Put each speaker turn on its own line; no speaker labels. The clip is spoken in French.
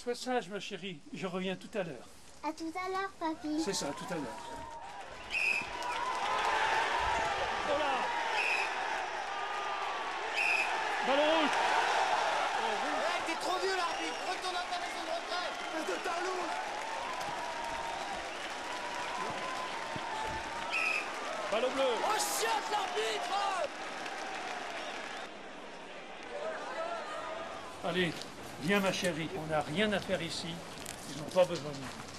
sois sage, ma chérie. Je reviens tout à l'heure.
À tout à l'heure, papy.
C'est ça, tout à l'heure. Oh là! Ballon rouge!
Hey, t'es trop vieux, l'arbitre. Retourne dans ta maison de retraite. De ta louche.
Ballon bleu!
Oh, chiotte, l'arbitre.
Allez, viens ma chérie, on n'a rien à faire ici. Ils n'ont pas besoin de nous.